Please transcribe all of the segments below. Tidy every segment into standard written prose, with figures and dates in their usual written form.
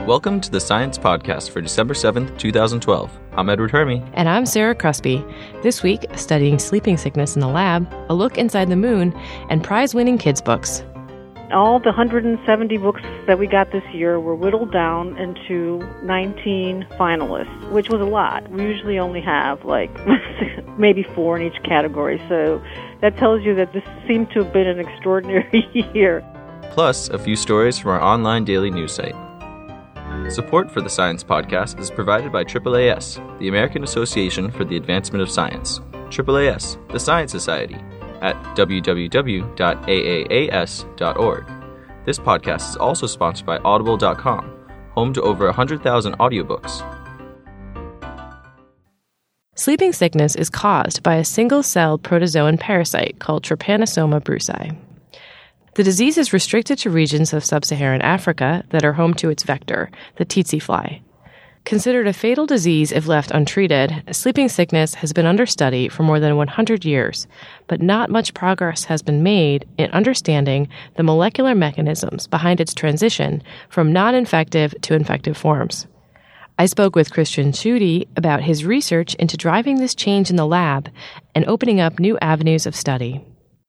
Welcome to the Science Podcast for December 7th, 2012. I'm Edward Hermy. And I'm Sarah Crosby. This week, studying sleeping sickness in the lab, a look inside the moon, and prize-winning kids' books. All the 170 books that we got this year were whittled down into 19 finalists, which was a lot. We usually only have maybe 4 in each category, so that tells you that this seemed to have been an extraordinary year. Plus, a few stories from our online daily news site. Support for the Science Podcast is provided by AAAS, the American Association for the Advancement of Science. AAAS, the Science Society, at www.aaas.org. This podcast is also sponsored by Audible.com, home to over 100,000 audiobooks. Sleeping sickness is caused by a single-celled protozoan parasite called Trypanosoma brucei. The disease is restricted to regions of sub-Saharan Africa that are home to its vector, the tsetse fly. Considered a fatal disease if left untreated, sleeping sickness has been under study for more than 100 years, but not much progress has been made in understanding the molecular mechanisms behind its transition from non-infective to infective forms. I spoke with Christian Schutte about his research into driving this change in the lab and opening up new avenues of study.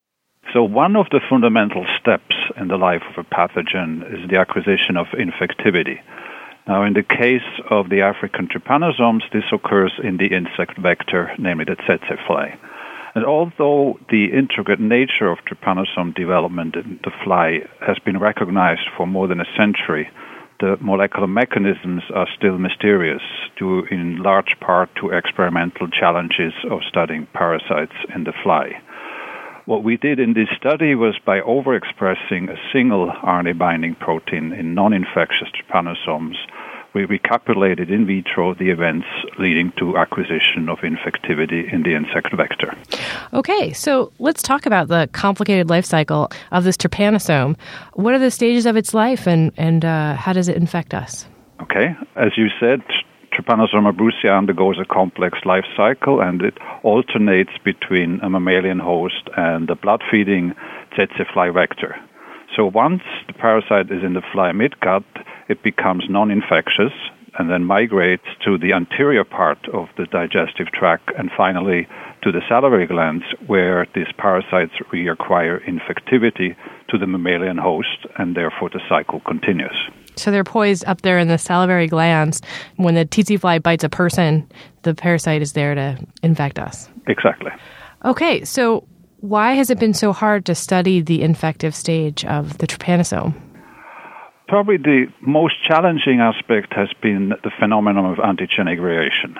So one of the fundamental steps in the life of a pathogen is the acquisition of infectivity. Now, in the case of the African trypanosomes, this occurs in the insect vector, namely the tsetse fly. And although the intricate nature of trypanosome development in the fly has been recognized for more than a century, the molecular mechanisms are still mysterious, due in large part to experimental challenges of studying parasites in the fly. What we did in this study was by overexpressing a single RNA-binding protein in non-infectious trypanosomes, we recapitulated in vitro the events leading to acquisition of infectivity in the insect vector. Okay, so let's talk about the complicated life cycle of this trypanosome. What are the stages of its life, and how does it infect us? Okay, as you said, Trypanosoma brucei undergoes a complex life cycle, and it alternates between a mammalian host and the blood-feeding tsetse fly vector. So once the parasite is in the fly midgut, it becomes non-infectious and then migrates to the anterior part of the digestive tract and finally to the salivary glands, where these parasites reacquire infectivity to the mammalian host, and therefore the cycle continues. So they're poised up there in the salivary glands. When the tsetse fly bites a person, the parasite is there to infect us. Exactly. Okay, so why has it been so hard to study the infective stage of the trypanosome? Probably the most challenging aspect has been the phenomenon of antigenic variation.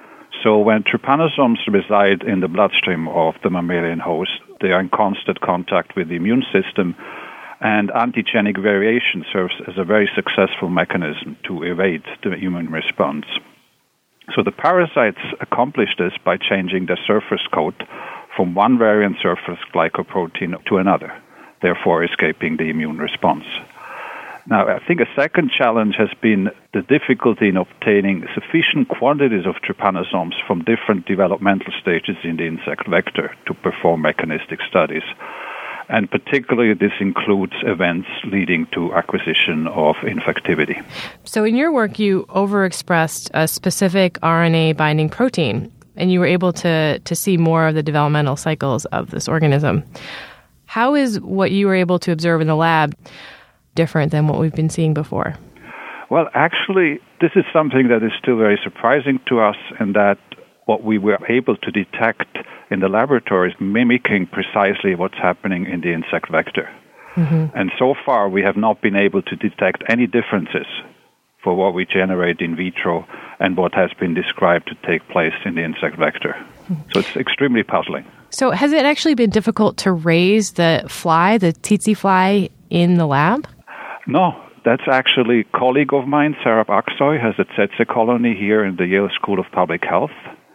So when trypanosomes reside in the bloodstream of the mammalian host, they are in constant contact with the immune system, and antigenic variation serves as a very successful mechanism to evade the immune response. So the parasites accomplish this by changing their surface coat from one variant surface glycoprotein to another, therefore escaping the immune response. Now, I think a second challenge has been the difficulty in obtaining sufficient quantities of trypanosomes from different developmental stages in the insect vector to perform mechanistic studies. And particularly, this includes events leading to acquisition of infectivity. So in your work, you overexpressed a specific RNA-binding protein, and you were able to see more of the developmental cycles of this organism. How is what you were able to observe in the lab different than what we've been seeing before? Well, actually, this is something that is still very surprising to us, in that what we were able to detect in the laboratory is mimicking precisely what's happening in the insect vector. Mm-hmm. And so far, we have not been able to detect any differences for what we generate in vitro and what has been described to take place in the insect vector. So it's extremely puzzling. So has it actually been difficult to raise the fly, the tsetse fly, in the lab? No. That's actually a colleague of mine, Sarab Aksoy, has a tsetse colony here in the Yale School of Public Health.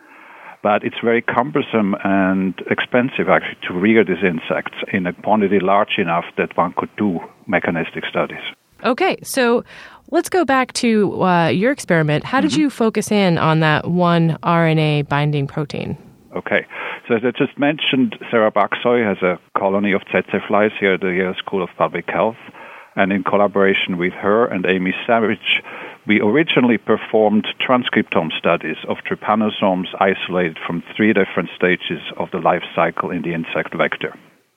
But it's very cumbersome and expensive, actually, to rear these insects in a quantity large enough that one could do mechanistic studies. Okay, so let's go back to your experiment. How did you focus in on that one RNA binding protein? Okay, so as I just mentioned, Sarab Aksoy has a colony of tsetse flies here at the Yale School of Public Health. And in collaboration with her and Amy Savage, we originally performed transcriptome studies of trypanosomes isolated from 3 different stages of the life cycle in the insect vector.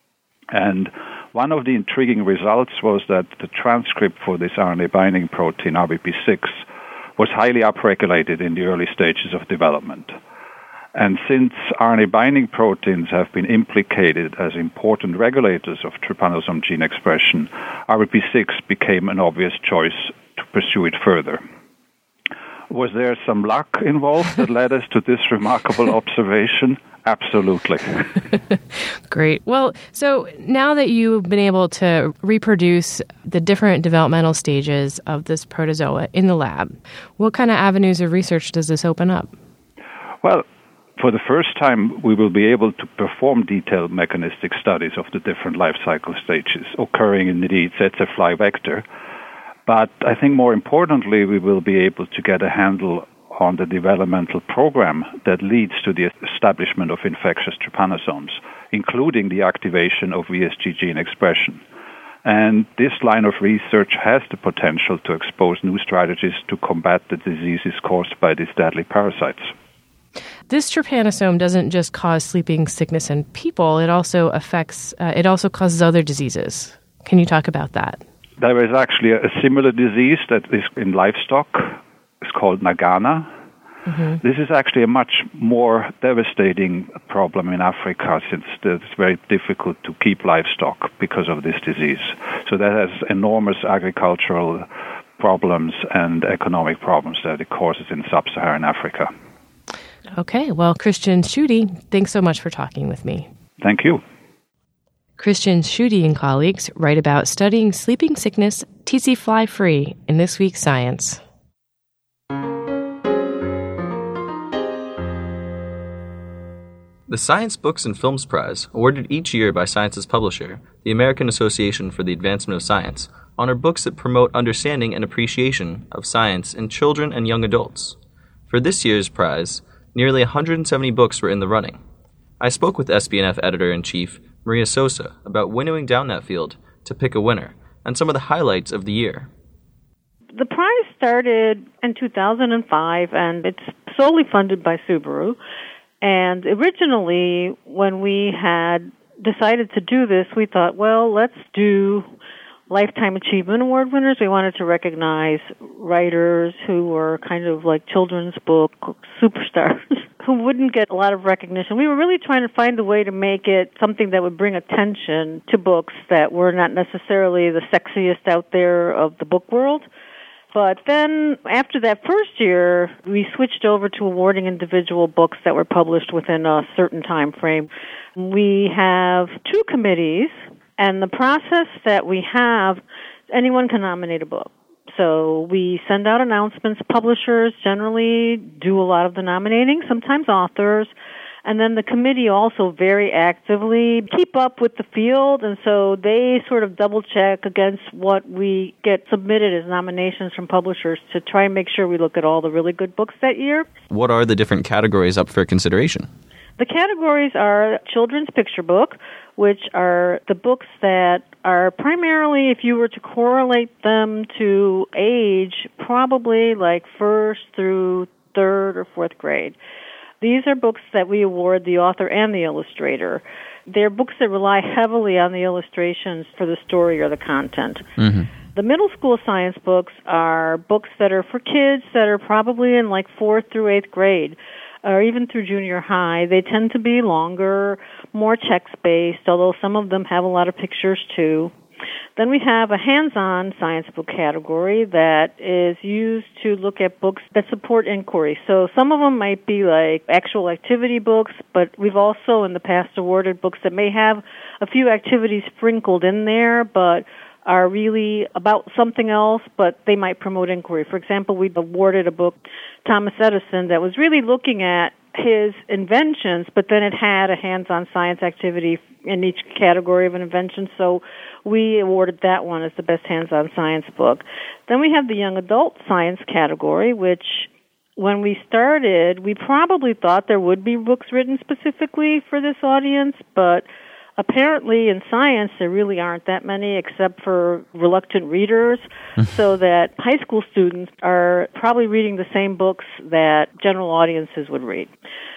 And one of the intriguing results was that the transcript for this RNA binding protein, RBP6, was highly upregulated in the early stages of development. And since RNA binding proteins have been implicated as important regulators of trypanosome gene expression, RBP6 became an obvious choice to pursue it further. Was there some luck involved that led us to this remarkable observation? Absolutely. Great. Well, so now that you've been able to reproduce the different developmental stages of this protozoa in the lab, what kind of avenues of research does this open up? Well, for the first time, we will be able to perform detailed mechanistic studies of the different life cycle stages occurring in the tsetse fly vector. But I think more importantly, we will be able to get a handle on the developmental program that leads to the establishment of infectious trypanosomes, including the activation of VSG gene expression. And this line of research has the potential to expose new strategies to combat the diseases caused by these deadly parasites. This trypanosome doesn't just cause sleeping sickness in people, it also causes other diseases. Can you talk about that? There is actually a similar disease that is in livestock. It's called Nagana. Mm-hmm. This is actually a much more devastating problem in Africa, since it's very difficult to keep livestock because of this disease. So that has enormous agricultural problems and economic problems that it causes in sub-Saharan Africa. Okay, well, Christian Schutte, thanks so much for talking with me. Thank you. Christian Schutte and colleagues write about studying sleeping sickness tsetse fly free in this week's Science. The Science Books and Films Prize, awarded each year by Science's publisher, the American Association for the Advancement of Science, honor books that promote understanding and appreciation of science in children and young adults. For this year's prize, nearly 170 books were in the running. I spoke with SBNF Editor-in-Chief Maria Sosa about winnowing down that field to pick a winner and some of the highlights of the year. The prize started in 2005, and it's solely funded by Subaru. And originally, when we had decided to do this, we thought, well, let's do Lifetime Achievement Award winners. We wanted to recognize writers who were kind of like children's book superstars who wouldn't get a lot of recognition. We were really trying to find a way to make it something that would bring attention to books that were not necessarily the sexiest out there of the book world. But then, after that first year, we switched over to awarding individual books that were published within a certain time frame. We have 2 committees, and the process that we have, anyone can nominate a book. So we send out announcements. Publishers generally do a lot of the nominating, sometimes authors. And then the committee also very actively keep up with the field, and so they sort of double-check against what we get submitted as nominations from publishers to try and make sure we look at all the really good books that year. What are the different categories up for consideration? The categories are children's picture book, which are the books that are primarily, if you were to correlate them to age, probably like 1st through 3rd or 4th grade. These are books that we award the author and the illustrator. They're books that rely heavily on the illustrations for the story or the content. Mm-hmm. The middle school science books are books that are for kids that are probably in like 4th through 8th grade, or even through junior high. They tend to be longer, more text-based, although some of them have a lot of pictures too. Then we have a hands-on science book category that is used to look at books that support inquiry. So some of them might be like actual activity books, but we've also in the past awarded books that may have a few activities sprinkled in there, but are really about something else, but they might promote inquiry. For example, we awarded a book, Thomas Edison, that was really looking at his inventions, but then it had a hands-on science activity in each category of an invention, so we awarded that one as the best hands-on science book. Then we have the young adult science category, which when we started, we probably thought there would be books written specifically for this audience, but Apparently in science there really aren't that many except for reluctant readers, so that high school students are probably reading the same books that general audiences would read.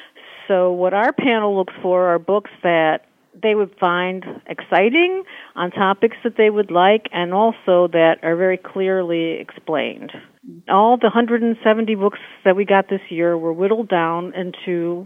So what our panel looks for are books that they would find exciting, on topics that they would like, and also that are very clearly explained. All the 170 books that we got this year were whittled down into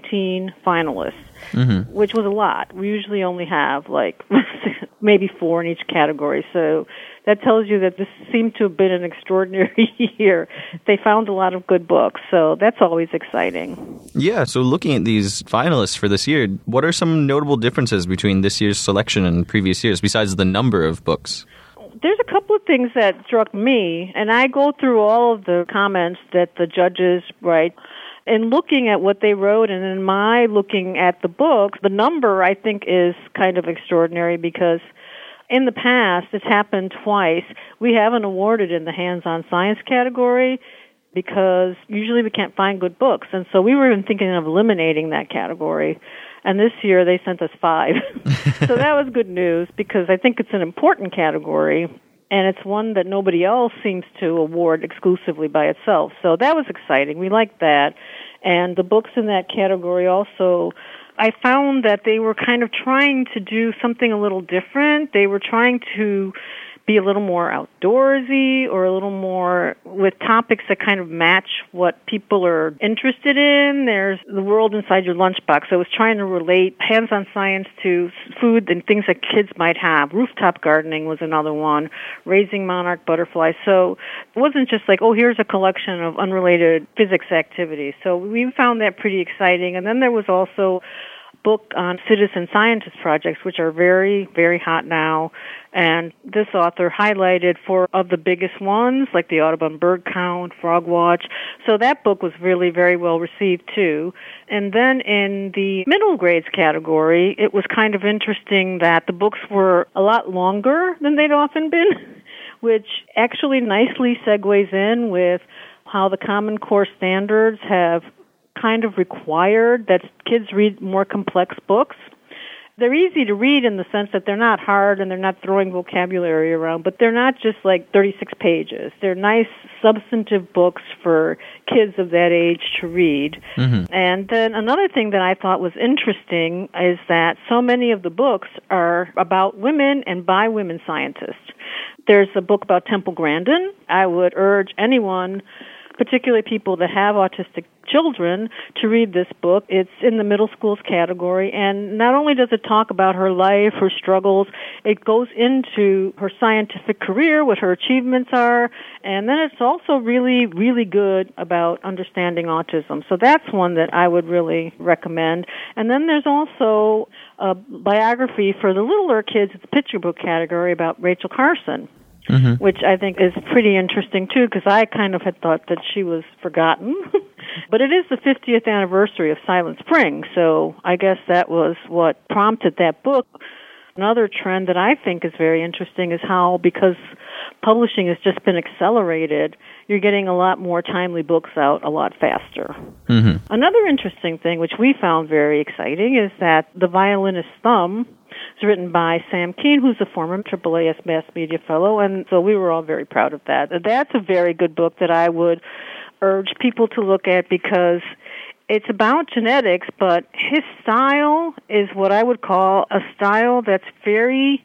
19 finalists, which was a lot. We usually only have like maybe 4 in each category, so that tells you that this seemed to have been an extraordinary year. They found a lot of good books, so that's always exciting. Yeah, so looking at these finalists for this year, what are some notable differences between this year's selection and previous years, besides the number of books? There's a couple of things that struck me, and I go through all of the comments that the judges write. And looking at what they wrote, and in my looking at the books, the number, I think, is kind of extraordinary because in the past, it's happened twice. We haven't awarded in the hands-on science category because usually we can't find good books. And so we were even thinking of eliminating that category. And this year they sent us 5. So that was good news because I think it's an important category, and it's one that nobody else seems to award exclusively by itself. So that was exciting. We liked that. And the books in that category also, I found that they were kind of trying to do something a little different. They were trying to be a little more outdoorsy or a little more with topics that kind of match what people are interested in. There's the world inside your lunchbox. I was trying to relate hands-on science to food and things that kids might have. Rooftop gardening was another one, raising monarch butterflies. So it wasn't just like, oh, here's a collection of unrelated physics activities. So we found that pretty exciting. And then there was also book on citizen scientist projects, which are very, very hot now. And this author highlighted 4 of the biggest ones, like the Audubon Bird Count, Frog Watch. So that book was really very well received, too. And then in the middle grades category, it was kind of interesting that the books were a lot longer than they'd often been, which actually nicely segues in with how the Common Core standards have kind of required that kids read more complex books. They're easy to read in the sense that they're not hard and they're not throwing vocabulary around, but they're not just like 36 pages. They're nice, substantive books for kids of that age to read. And then another thing that I thought was interesting is that so many of the books are about women and by women scientists. There's a book about Temple Grandin. I would urge anyone, particularly people that have autistic children, to read this book. It's in the middle schools category, and not only does it talk about her life, her struggles, it goes into her scientific career, what her achievements are, and then it's also really, really good about understanding autism. So that's one that I would really recommend. And then there's also a biography for the littler kids, it's a picture book category about Rachel Carson. Which I think is pretty interesting, too, because I kind of had thought that she was forgotten. But it is the 50th anniversary of Silent Spring, so I guess that was what prompted that book. Another trend that I think is very interesting is how, because publishing has just been accelerated, you're getting a lot more timely books out a lot faster. Another interesting thing, which we found very exciting, is that The Violinist's Thumb is written by Sam Keene, who's a former AAAS Mass Media Fellow, and so we were all very proud of that. That's a very good book that I would urge people to look at because it's about genetics, but his style is what I would call a style that's very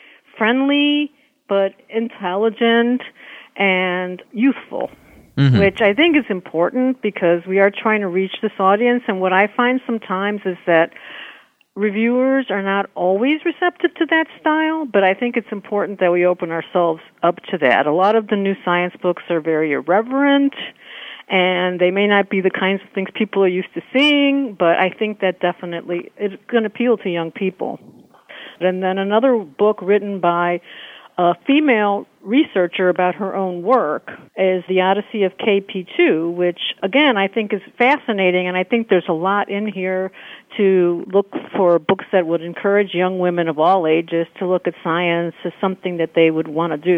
friendly but intelligent and youthful, which I think is important because we are trying to reach this audience, and what I find sometimes is that reviewers are not always receptive to that style, but I think it's important that we open ourselves up to that. A lot of the new science books are very irreverent, and they may not be the kinds of things people are used to seeing, but I think that definitely it's going to appeal to young people. And then another book written by a female researcher about her own work is The Odyssey of KP2, which, again, I think is fascinating, and I think there's a lot in here to look for books that would encourage young women of all ages to look at science as something that they would want to do.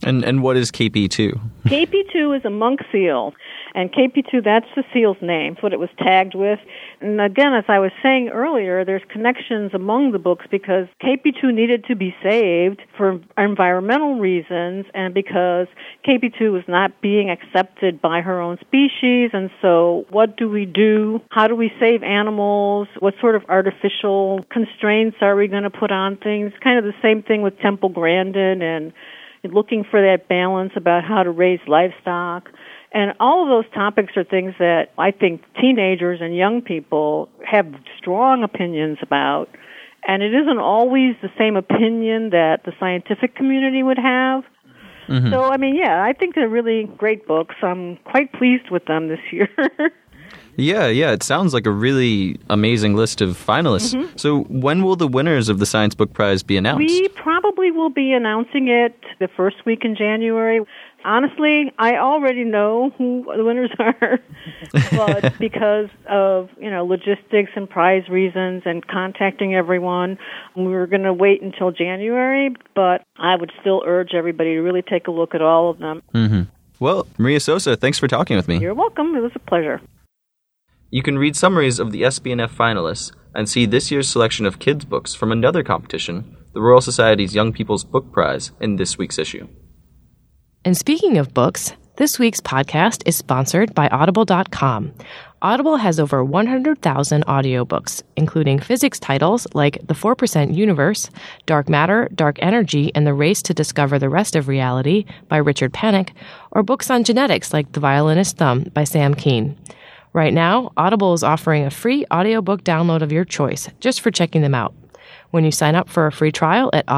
And what is KP2? KP2 is a monk seal, and KP2, that's the seal's name. That's what it was tagged with. And again, as I was saying earlier, there's connections among the books because KP2 needed to be saved for environmental reasons and because KP2 was not being accepted by her own species. And so what do we do? How do we save animals? What sort of artificial constraints are we going to put on things? Kind of the same thing with Temple Grandin and looking for that balance about how to raise livestock. And all of those topics are things that I think teenagers and young people have strong opinions about. And it isn't always the same opinion that the scientific community would have. Mm-hmm. So, I mean, yeah, I think they're really great books. I'm quite pleased with them this year. Yeah, it sounds like a really amazing list of finalists. Mm-hmm. So when will the winners of the Science Book Prize be announced? We probably will be announcing it the first week in January. Honestly, I already know who the winners are, but because of, logistics and prize reasons and contacting everyone, we were going to wait until January, but I would still urge everybody to really take a look at all of them. Mm-hmm. Well, Maria Sosa, thanks for talking with me. You're welcome. It was a pleasure. You can read summaries of the SBNF finalists and see this year's selection of kids' books from another competition, the Royal Society's Young People's Book Prize, in this week's issue. And speaking of books, this week's podcast is sponsored by Audible.com. Audible has over 100,000 audiobooks, including physics titles like The 4% Universe, Dark Matter, Dark Energy, and The Race to Discover the Rest of Reality by Richard Panik, or books on genetics like The Violinist's Thumb by Sam Keane. Right now, Audible is offering a free audiobook download of your choice just for checking them out. When you sign up for a free trial at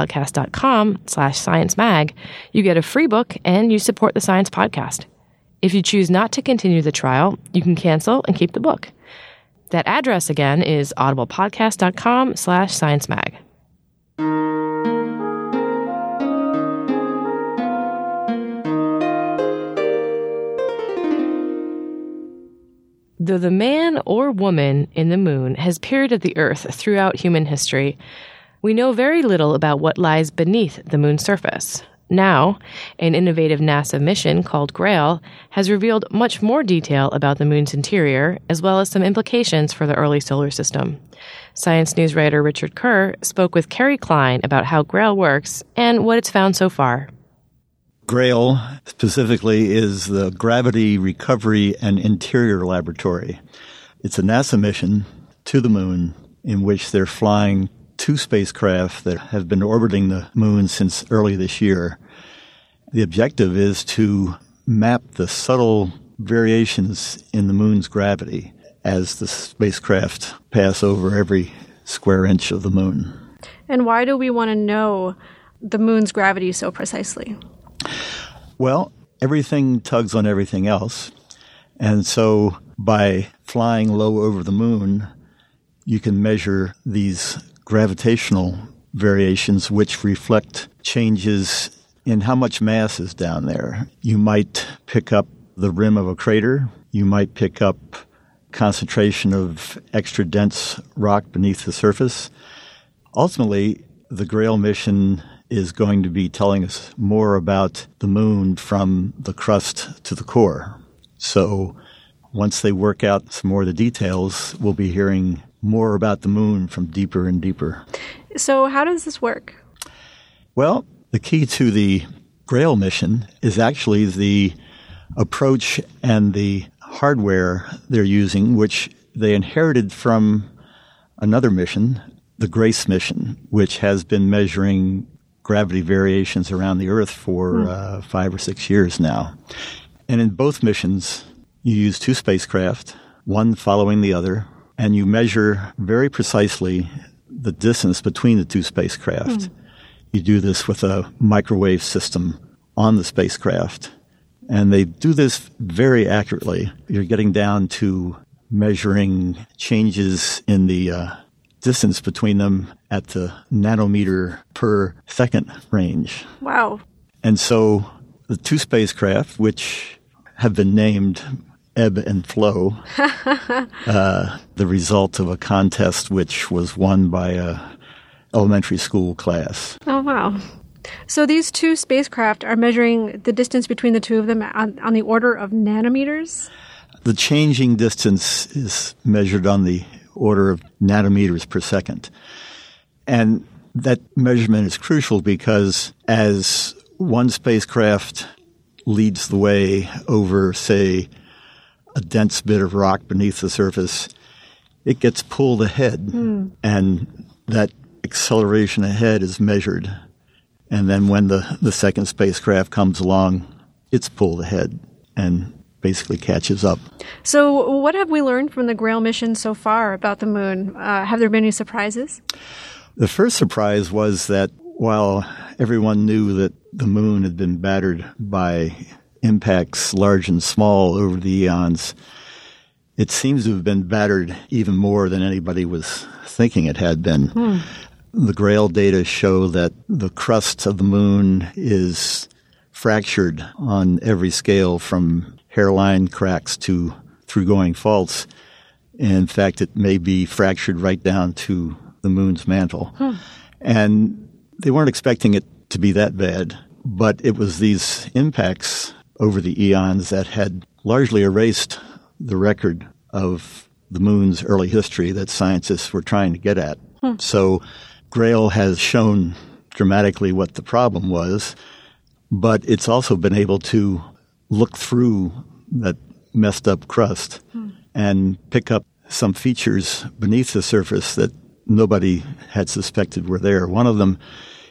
audiblepodcast.com/sciencemag, you get a free book and you support the Science Podcast. If you choose not to continue the trial, you can cancel and keep the book. That address again is audiblepodcast.com/sciencemag. Though the man or woman in the moon has peered at the Earth throughout human history, we know very little about what lies beneath the moon's surface. Now, an innovative NASA mission called GRAIL has revealed much more detail about the moon's interior, as well as some implications for the early solar system. Science News writer Richard Kerr spoke with Kerry Klein about how GRAIL works and what it's found so far. GRAIL specifically is the Gravity Recovery and Interior Laboratory. It's a NASA mission to the moon in which they're flying 2 spacecraft that have been orbiting the moon since early this year. The objective is to map the subtle variations in the moon's gravity as the spacecraft pass over every square inch of the moon. And why do we want to know the moon's gravity so precisely? Well, everything tugs on everything else. And so by flying low over the moon, you can measure these gravitational variations which reflect changes in how much mass is down there. You might pick up the rim of a crater. You might pick up concentration of extra dense rock beneath the surface. Ultimately, the GRAIL mission is going to be telling us more about the moon from the crust to the core. So once they work out some more of the details, we'll be hearing more about the moon from deeper and deeper. So how does this work? Well, the key to the GRAIL mission is actually the approach and the hardware they're using, which they inherited from another mission, the GRACE mission, which has been measuring gravity variations around the Earth for 5 or 6 years now. And in both missions, you use 2 spacecraft, one following the other, and you measure very precisely the distance between the 2 spacecraft. You do this with a microwave system on the spacecraft, and they do this very accurately. You're getting down to measuring changes in the distance between them at the nanometer per second range. Wow. And so the 2 spacecraft, which have been named Ebb and Flow, the result of a contest which was won by a elementary school class. Oh, wow. So these two spacecraft are measuring the distance between the two of them on the order of nanometers? The changing distance is measured on the order of nanometers per second. And that measurement is crucial because as one spacecraft leads the way over, say, a dense bit of rock beneath the surface, it gets pulled ahead, and that acceleration ahead is measured. And then when the second spacecraft comes along, it's pulled ahead and basically catches up. So what have we learned from the GRAIL mission so far about the moon? Have there been any surprises? The first surprise was that while everyone knew that the moon had been battered by impacts large and small over the eons, it seems to have been battered even more than anybody was thinking it had been. The GRAIL data show that the crust of the moon is fractured on every scale from hairline cracks to through-going faults. In fact, it may be fractured right down to the moon's mantle. And they weren't expecting it to be that bad, but it was these impacts over the eons that had largely erased the record of the moon's early history that scientists were trying to get at. So GRAIL has shown dramatically what the problem was, but it's also been able to look through that messed up crust and pick up some features beneath the surface that nobody had suspected were there. One of them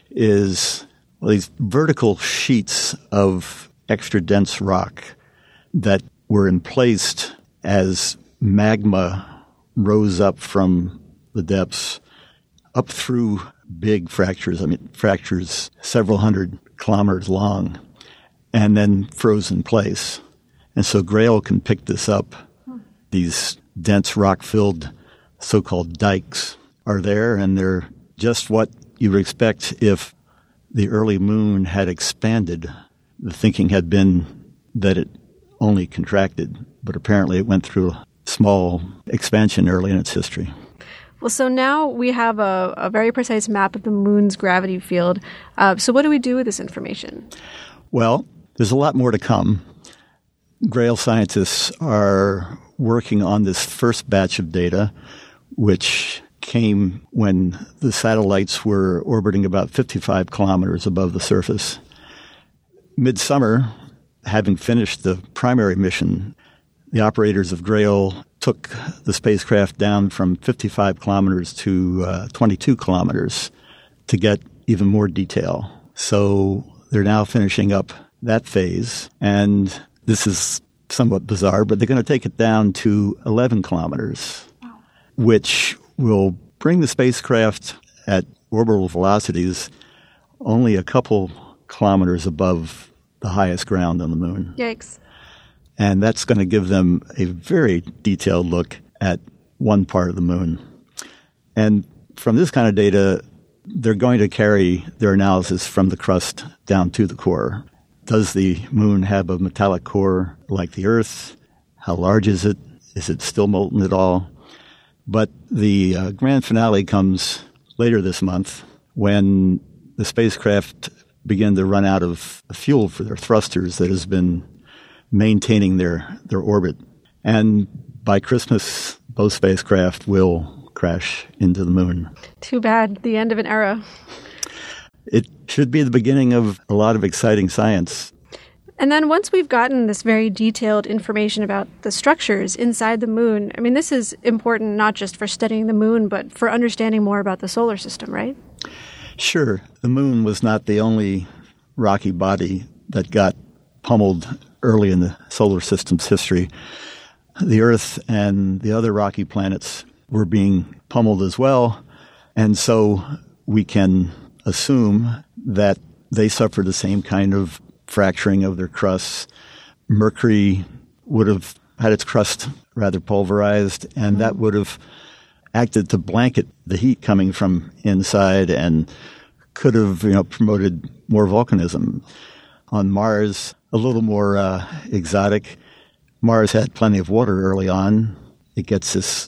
is these vertical sheets of extra dense rock that were emplaced as magma rose up from the depths up through big fractures, fractures several hundred kilometers long, and then froze in place. And so GRAIL can pick this up. These dense rock-filled so-called dikes are there, and they're just what you would expect if the early moon had expanded. The thinking had been that it only contracted, but apparently it went through a small expansion early in its history. Well, so now we have a very precise map of the moon's gravity field. So what do we do with this information? Well, there's a lot more to come. GRAIL scientists are working on this first batch of data, which came when the satellites were orbiting about 55 kilometers above the surface. Midsummer, having finished the primary mission, the operators of GRAIL took the spacecraft down from 55 kilometers to 22 kilometers to get even more detail. So they're now finishing up that phase, and this is somewhat bizarre, but they're going to take it down to 11 kilometers, which will bring the spacecraft at orbital velocities only a couple kilometers above the highest ground on the moon. Yikes. And that's going to give them a very detailed look at one part of the moon. And from this kind of data, they're going to carry their analysis from the crust down to the core. Does the moon have a metallic core like the Earth? How large is it? Is it still molten at all? But the grand finale comes later this month when the spacecraft begin to run out of fuel for their thrusters that has been maintaining their orbit. And by Christmas, both spacecraft will crash into the moon. Too bad. The end of an era. It should be the beginning of a lot of exciting science. And then once we've gotten this very detailed information about the structures inside the moon, I mean, this is important not just for studying the moon, but for understanding more about the solar system, right? Sure. The moon was not the only rocky body that got pummeled early in the solar system's history. The Earth and the other rocky planets were being pummeled as well, and so we can assume that they suffered the same kind of fracturing of their crusts. Mercury would have had its crust rather pulverized, and that would have acted to blanket the heat coming from inside and could have, promoted more volcanism. On Mars, a little more exotic. Mars had plenty of water early on. It gets this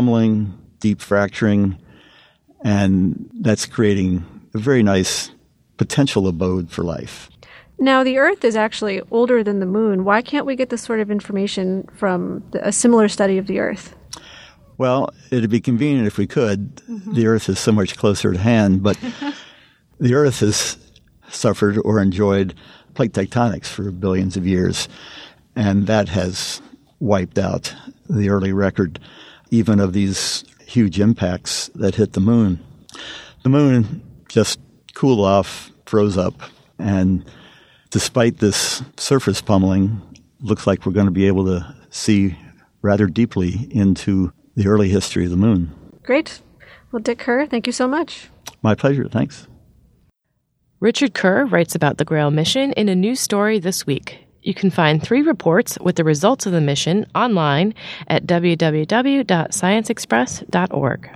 pummeling, deep fracturing, and that's creating a very nice potential abode for life. Now, the Earth is actually older than the Moon. Why can't we get this sort of information from a similar study of the Earth? Well, it'd be convenient if we could. The Earth is so much closer at hand, but the Earth has suffered or enjoyed plate tectonics for billions of years, and that has wiped out the early record even of these huge impacts that hit the Moon. The Moon just cooled off, froze up, and despite this surface pummeling, looks like we're going to be able to see rather deeply into the early history of the Moon. Great. Well, Dick Kerr, thank you so much. My pleasure. Thanks. Richard Kerr writes about the Grail mission in a new story this week. You can find 3 reports with the results of the mission online at www.scienceexpress.org.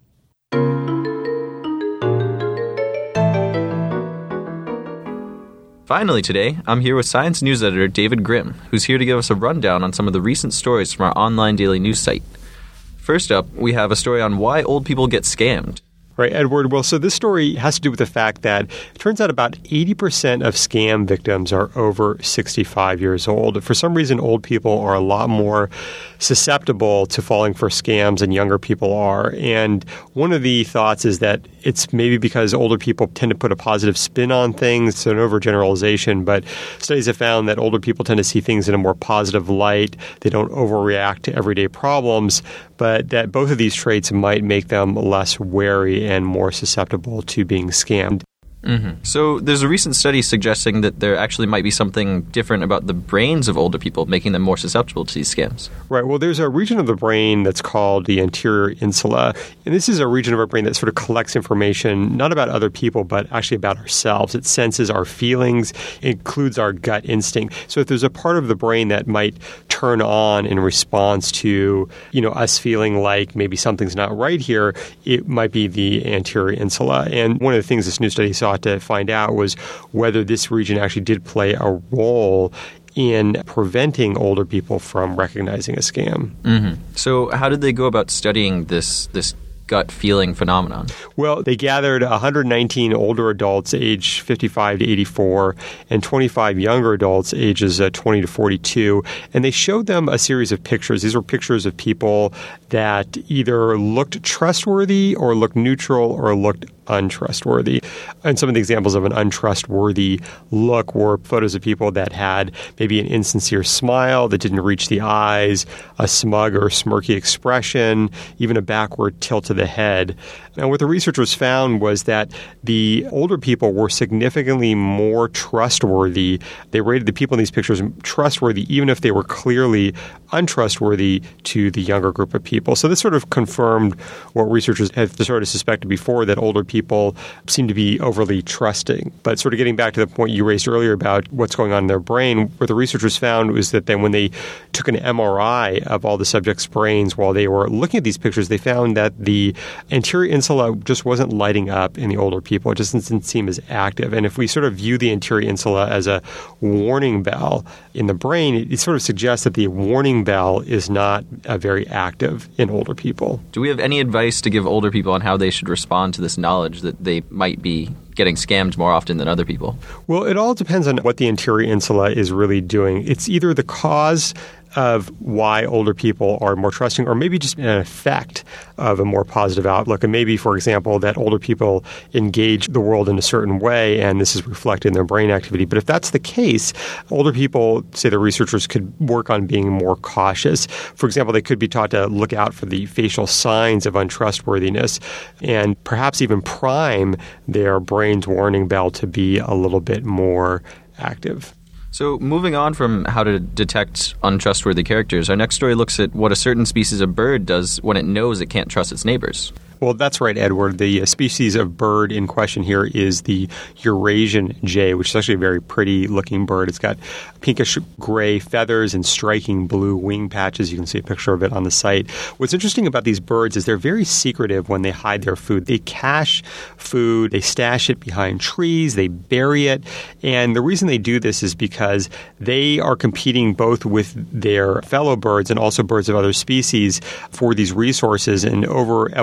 Finally today, I'm here with Science News Editor David Grimm, who's here to give us a rundown on some of the recent stories from our online daily news site. First up, we have a story on why old people get scammed. Right, Edward. Well, so this story has to do with the fact that it turns out about 80% of scam victims are over 65 years old. For some reason, old people are a lot more susceptible to falling for scams than younger people are. And one of the thoughts is that it's maybe because older people tend to put a positive spin on things. It's an overgeneralization, but studies have found that older people tend to see things in a more positive light. They don't overreact to everyday problems, but that both of these traits might make them less wary and more susceptible to being scammed. Mm-hmm. So there's a recent study suggesting that there actually might be something different about the brains of older people, making them more susceptible to these scams. Right. Well, there's a region of the brain that's called the anterior insula. And this is a region of our brain that sort of collects information, not about other people, but actually about ourselves. It senses our feelings, it includes our gut instinct. So if there's a part of the brain that might turn on in response to, us feeling like maybe something's not right here, it might be the anterior insula. And one of the things this new study sought to find out was whether this region actually did play a role in preventing older people from recognizing a scam. Mm-hmm. So how did they go about studying this gut feeling phenomenon? Well, they gathered 119 older adults aged 55 to 84 and 25 younger adults ages 20 to 42, and they showed them a series of pictures. These were pictures of people that either looked trustworthy or looked neutral or looked untrustworthy. And some of the examples of an untrustworthy look were photos of people that had maybe an insincere smile that didn't reach the eyes, a smug or smirky expression, even a backward tilt to the head. And what the researchers found was that the older people were significantly more trustworthy. They rated the people in these pictures trustworthy even if they were clearly untrustworthy to the younger group of people. So this sort of confirmed what researchers had sort of suspected before, that older people seem to be overly trusting. But sort of getting back to the point you raised earlier about what's going on in their brain, what the researchers found was that then when they took an MRI of all the subjects' brains while they were looking at these pictures, they found that the anterior insula just wasn't lighting up in the older people. It just didn't seem as active. And if we sort of view the anterior insula as a warning bell in the brain, it sort of suggests that the warning bell is not very active in older people. Do we have any advice to give older people on how they should respond to this knowledge that they might be getting scammed more often than other people? Well, it all depends on what the anterior insula is really doing. It's either the cause of why older people are more trusting, or maybe just an effect of a more positive outlook. And maybe, for example, that older people engage the world in a certain way, and this is reflected in their brain activity. But if that's the case, older people, say the researchers, could work on being more cautious. For example, they could be taught to look out for the facial signs of untrustworthiness and perhaps even prime their brain's warning bell to be a little bit more active. So moving on from how to detect untrustworthy characters, our next story looks at what a certain species of bird does when it knows it can't trust its neighbors. Well, that's right, Edward. The species of bird in question here is the Eurasian jay, which is actually a very pretty-looking bird. It's got pinkish gray feathers and striking blue wing patches. You can see a picture of it on the site. What's interesting about these birds is they're very secretive when they hide their food. They cache food, they stash it behind trees, they bury it. And the reason they do this is because they are competing both with their fellow birds and also birds of other species for these resources. And over evolutionary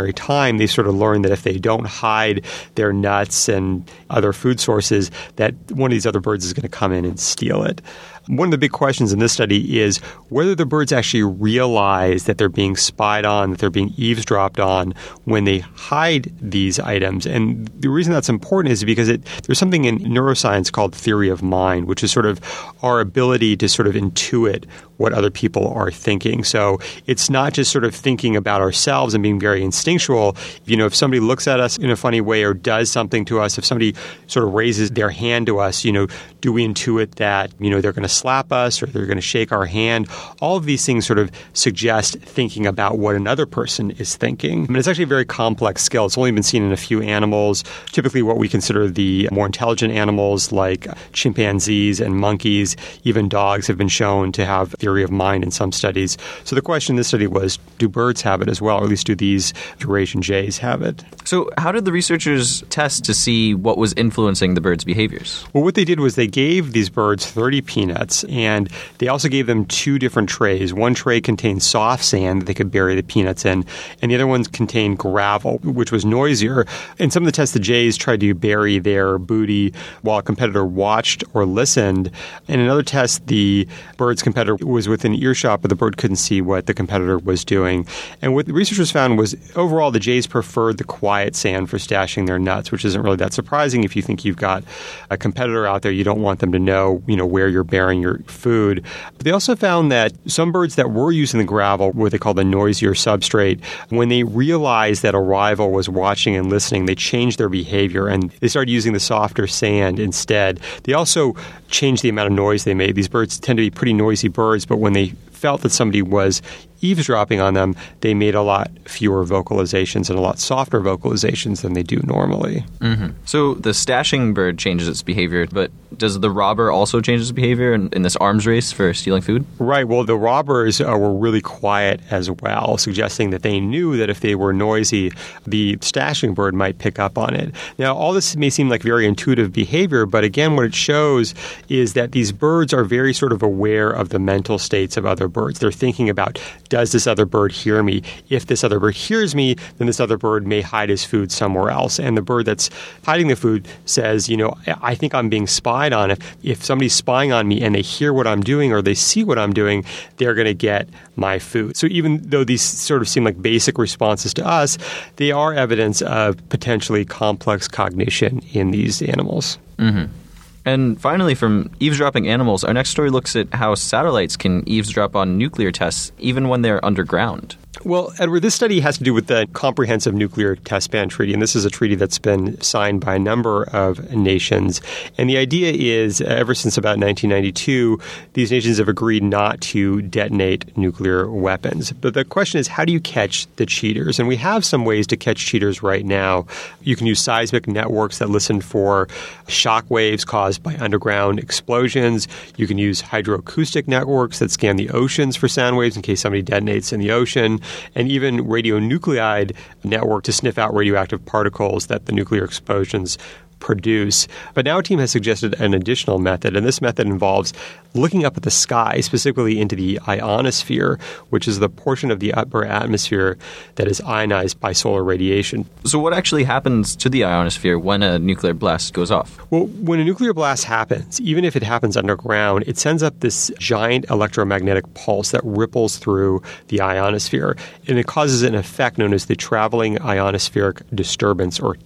evolutionary time, they sort of learned that if they don't hide their nuts and other food sources, that one of these other birds is going to come in and steal it. One of the big questions in this study is whether the birds actually realize that they're being spied on, that they're being eavesdropped on when they hide these items. And the reason that's important is because there's something in neuroscience called theory of mind, which is sort of our ability to sort of intuit what other people are thinking. So it's not just sort of thinking about ourselves and being very instinctual. If somebody looks at us in a funny way or does something to us, if somebody sort of raises their hand to us, do we intuit that, they're going to slap us or they're going to shake our hand? All of these things sort of suggest thinking about what another person is thinking. I mean, it's actually a very complex skill. It's only been seen in a few animals, typically what we consider the more intelligent animals like chimpanzees and monkeys. Even dogs have been shown to have theory of mind in some studies. So the question in this study was, do birds have it as well, or at least do these Eurasian jays have it? So how did the researchers test to see what was influencing the birds' behaviors? Well, what they did was they gave these birds 30 peanuts, and they also gave them two different trays. One tray contained soft sand that they could bury the peanuts in, and the other ones contained gravel, which was noisier. In some of the tests, the jays tried to bury their booty while a competitor watched or listened. In another test, the bird's competitor was within earshot, but the bird couldn't see what the competitor was doing. And what the researchers found was overall the jays preferred the quiet sand for stashing their nuts, which isn't really that surprising. If you think you've got a competitor out there, you don't want them to know, where you're burying your food. But they also found that some birds that were using the gravel, what they call the noisier substrate, when they realized that a rival was watching and listening, they changed their behavior and they started using the softer sand instead. They also changed the amount of noise they made. These birds tend to be pretty noisy birds, but when they felt that somebody was eavesdropping on them, they made a lot fewer vocalizations and a lot softer vocalizations than they do normally. Mm-hmm. So the stashing bird changes its behavior, but does the robber also change its behavior in this arms race for stealing food? Right. Well, the robbers were really quiet as well, suggesting that they knew that if they were noisy, the stashing bird might pick up on it. Now, all this may seem like very intuitive behavior, but again, what it shows is that these birds are very sort of aware of the mental states of other birds. They're thinking about, does this other bird hear me? If this other bird hears me, then this other bird may hide his food somewhere else. And the bird that's hiding the food says, I think I'm being spied on. If somebody's spying on me and they hear what I'm doing or they see what I'm doing, they're going to get my food. So even though these sort of seem like basic responses to us, they are evidence of potentially complex cognition in these animals. Mm-hmm. And finally, from eavesdropping animals, our next story looks at how satellites can eavesdrop on nuclear tests even when they're underground. Well, Edward, this study has to do with the Comprehensive Nuclear Test Ban Treaty, and this is a treaty that's been signed by a number of nations. And the idea is, ever since about 1992, these nations have agreed not to detonate nuclear weapons. But the question is, how do you catch the cheaters? And we have some ways to catch cheaters right now. You can use seismic networks that listen for shock waves caused by underground explosions. You can use hydroacoustic networks that scan the oceans for sound waves in case somebody detonates in the ocean. And even radionuclide network to sniff out radioactive particles that the nuclear explosions produce. But now a team has suggested an additional method, and this method involves looking up at the sky, specifically into the ionosphere, which is the portion of the upper atmosphere that is ionized by solar radiation. So what actually happens to the ionosphere when a nuclear blast goes off? Well, when a nuclear blast happens, even if it happens underground, it sends up this giant electromagnetic pulse that ripples through the ionosphere, and it causes an effect known as the traveling ionospheric disturbance, or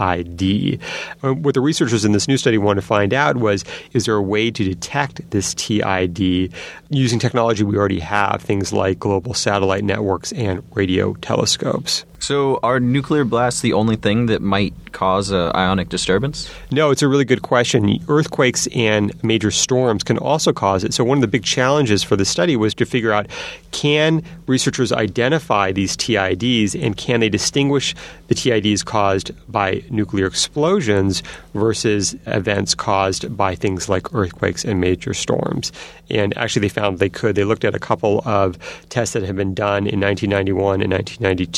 TID. What the researchers in this new study wanted to find out was, is there a way to detect this TID using technology we already have, things like global satellite networks and radio telescopes? So are nuclear blasts the only thing that might cause an ionic disturbance? No, it's a really good question. Earthquakes and major storms can also cause it. So one of the big challenges for the study was to figure out, can researchers identify these TIDs and can they distinguish the TIDs caused by nuclear explosions versus events caused by things like earthquakes and major storms? And actually they found they could. They looked at a couple of tests that had been done in 1991 and 1992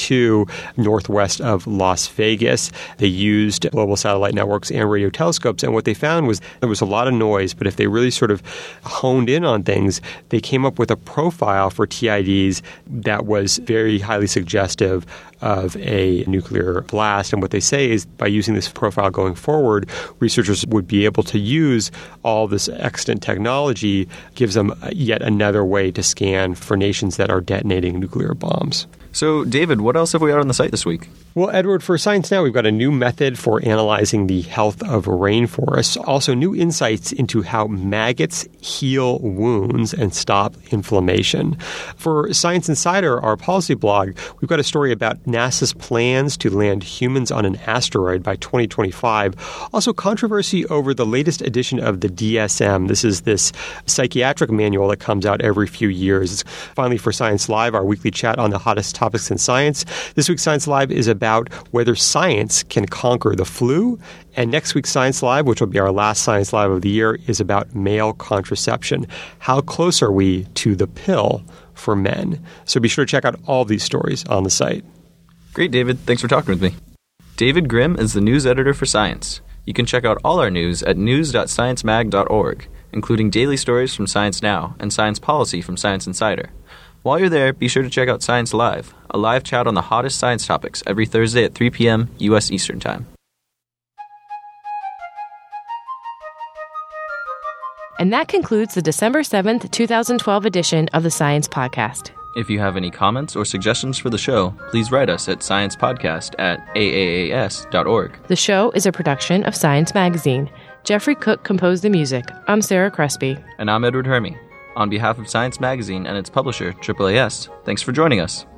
northwest of Las Vegas. They used global satellite networks and radio telescopes, and what they found was there was a lot of noise, but if they really sort of honed in on things, they came up with a profile for TIDs that was very highly suggestive of a nuclear blast. And what they say is by using this profile going forward, researchers would be able to use all this extant technology, gives them yet another way to scan for nations that are detonating nuclear bombs. So, David, what else have we got on the site this week? Well, Edward, for Science Now, we've got a new method for analyzing the health of rainforests. Also, new insights into how maggots heal wounds and stop inflammation. For Science Insider, our policy blog, we've got a story about NASA's plans to land humans on an asteroid by 2025. Also, controversy over the latest edition of the DSM. This is this psychiatric manual that comes out every few years. Finally, for Science Live, our weekly chat on the hottest topics in science. This week's Science Live is about whether science can conquer the flu. And next week's Science Live, which will be our last Science Live of the year, is about male contraception. How close are we to the pill for men? So be sure to check out all these stories on the site. Great, David. Thanks for talking with me. David Grimm is the news editor for Science. You can check out all our news at news.sciencemag.org, including daily stories from Science Now and science policy from Science Insider. While you're there, be sure to check out Science Live, a live chat on the hottest science topics every Thursday at 3 p.m. U.S. Eastern Time. And that concludes the December 7th, 2012 edition of the Science Podcast. If you have any comments or suggestions for the show, please write us at sciencepodcast@aaas.org. The show is a production of Science Magazine. Jeffrey Cook composed the music. I'm Sarah Crespi. And I'm Edward Hermy. On behalf of Science Magazine and its publisher, AAAS, thanks for joining us.